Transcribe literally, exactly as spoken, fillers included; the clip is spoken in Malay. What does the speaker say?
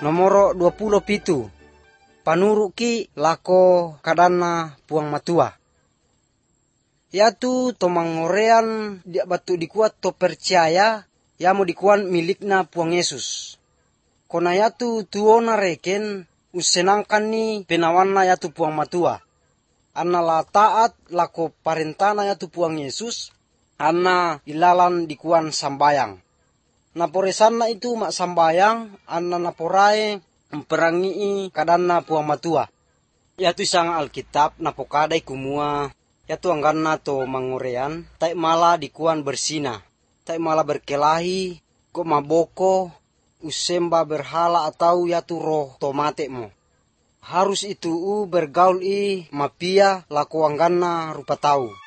Nomoro dua puluh pitu. Panuruki lako kadana puang matua. Yatu tomangorean dia batu dikuat to percaya ya mau dikuan milikna puang Yesus. Kona yatu tuona reken usenangkan ni penawanna yatu puang matua. Anna la taat lako parentana yatu puang Yesus, anna ilalan dikuan sambayang. Naporesanna itu mak sambayang, anna naporae memperangi kadanna puang matua. Yatu isang Alkitab napokadai kumua, yatu angganna to mangorean, tai mala dikuan bersina, tai mala berkelahi, ko maboko, usemba berhala atau yatu roh to matemo. Harus itu u bergaul i mapia lako angganna rupa tau.